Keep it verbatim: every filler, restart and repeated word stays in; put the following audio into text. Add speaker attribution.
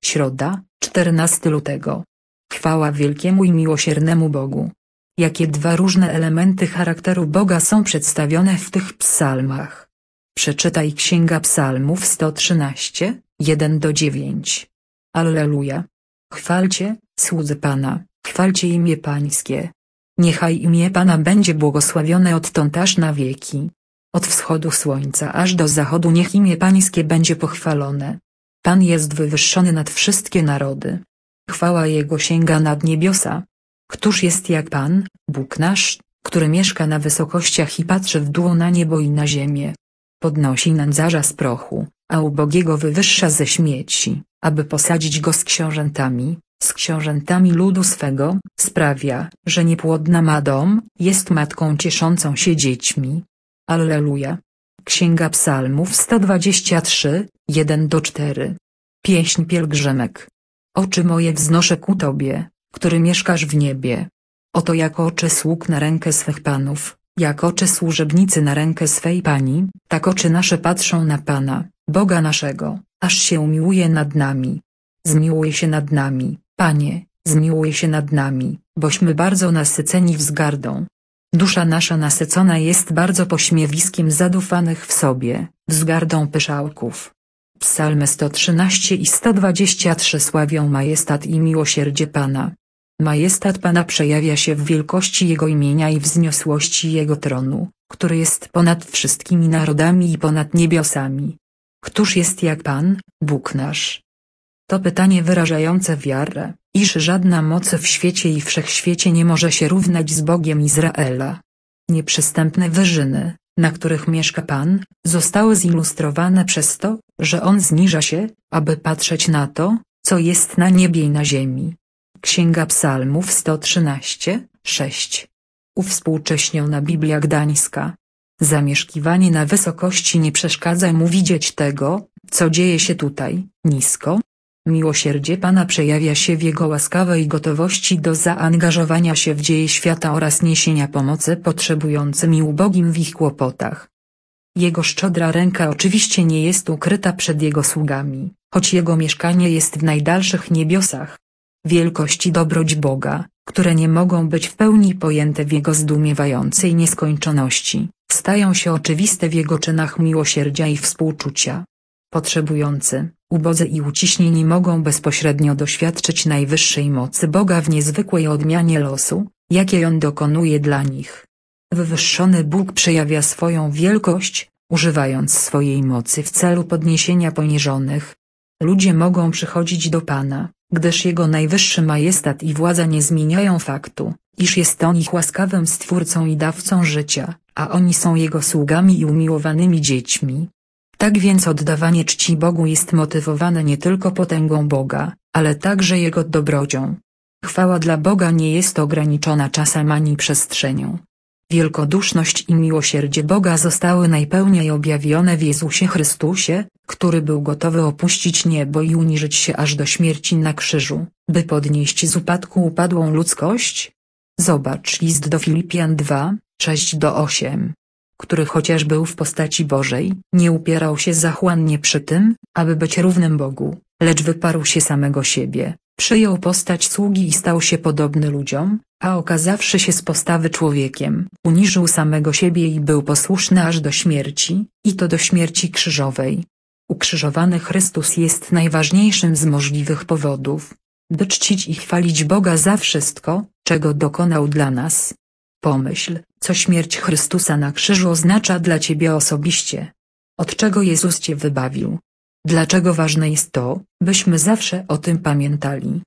Speaker 1: Środa, czternastego lutego. Chwała wielkiemu i miłosiernemu Bogu. Jakie dwa różne elementy charakteru Boga są przedstawione w tych psalmach? Przeczytaj Księga Psalmów sto trzynaście, jeden do dziewięciu. Alleluja. Chwalcie, słudzy Pana, chwalcie imię Pańskie. Niechaj imię Pana będzie błogosławione odtąd aż na wieki. Od wschodu słońca aż do zachodu niech imię Pańskie będzie pochwalone. Pan jest wywyższony nad wszystkie narody. Chwała Jego sięga nad niebiosa. Któż jest jak Pan, Bóg nasz, który mieszka na wysokościach i patrzy w dół na niebo i na ziemię? Podnosi nędzarza z prochu, a ubogiego wywyższa ze śmieci, aby posadzić go z książętami, z książętami ludu swego, sprawia, że niepłodna ma dom, jest matką cieszącą się dziećmi. Alleluja. Księga Psalmów sto dwadzieścia trzy, jeden do czterech. Pieśń pielgrzymek. Oczy moje wznoszę ku Tobie, który mieszkasz w niebie. Oto jak oczy sług na rękę swych panów, jak oczy służebnicy na rękę swej Pani, tak oczy nasze patrzą na Pana, Boga naszego, aż się umiłuje nad nami. Zmiłuj się nad nami, Panie, zmiłuj się nad nami, bośmy bardzo nasyceni wzgardą. Dusza nasza nasycona jest bardzo pośmiewiskiem zadufanych w sobie, wzgardą pyszałków. Psalmy sto trzynaście i sto dwadzieścia trzy sławią majestat i miłosierdzie Pana. Majestat Pana przejawia się w wielkości Jego imienia i wzniosłości Jego tronu, który jest ponad wszystkimi narodami i ponad niebiosami. Któż jest jak Pan, Bóg nasz? To pytanie wyrażające wiarę, iż żadna moc w świecie i wszechświecie nie może się równać z Bogiem Izraela. Nieprzystępne wyżyny, na których mieszka Pan, zostały zilustrowane przez to, że On zniża się, aby patrzeć na to, co jest na niebie i na ziemi. Księga Psalmów sto trzynaście, sześć. Uwspółcześniona Biblia Gdańska. Zamieszkiwanie na wysokości nie przeszkadza mu widzieć tego, co dzieje się tutaj, nisko. Miłosierdzie Pana przejawia się w Jego łaskawej gotowości do zaangażowania się w dzieje świata oraz niesienia pomocy potrzebującym i ubogim w ich kłopotach. Jego szczodra ręka oczywiście nie jest ukryta przed Jego sługami, choć Jego mieszkanie jest w najdalszych niebiosach. Wielkość i dobroć Boga, które nie mogą być w pełni pojęte w Jego zdumiewającej nieskończoności, stają się oczywiste w Jego czynach miłosierdzia i współczucia. Potrzebujący, ubodzy i uciśnieni mogą bezpośrednio doświadczyć najwyższej mocy Boga w niezwykłej odmianie losu, jakiej On dokonuje dla nich. Wywyższony Bóg przejawia swoją wielkość, używając swojej mocy w celu podniesienia poniżonych. Ludzie mogą przychodzić do Pana, gdyż Jego najwyższy majestat i władza nie zmieniają faktu, iż jest On ich łaskawym Stwórcą i dawcą życia, a oni są Jego sługami i umiłowanymi dziećmi. Tak więc oddawanie czci Bogu jest motywowane nie tylko potęgą Boga, ale także Jego dobrocią. Chwała dla Boga nie jest ograniczona czasem ani przestrzenią. Wielkoduszność i miłosierdzie Boga zostały najpełniej objawione w Jezusie Chrystusie, który był gotowy opuścić niebo i uniżyć się aż do śmierci na krzyżu, by podnieść z upadku upadłą ludzkość. Zobacz list do Filipian dwa, sześć do ośmiu. Który chociaż był w postaci Bożej, nie upierał się zachłannie przy tym, aby być równym Bogu, lecz wyparł się samego siebie, przyjął postać sługi i stał się podobny ludziom, a okazawszy się z postawy człowiekiem, uniżył samego siebie i był posłuszny aż do śmierci, i to do śmierci krzyżowej. Ukrzyżowany Chrystus jest najważniejszym z możliwych powodów, by czcić i chwalić Boga za wszystko, czego dokonał dla nas. Pomyśl, co śmierć Chrystusa na krzyżu oznacza dla ciebie osobiście. Od czego Jezus cię wybawił? Dlaczego ważne jest to, byśmy zawsze o tym pamiętali?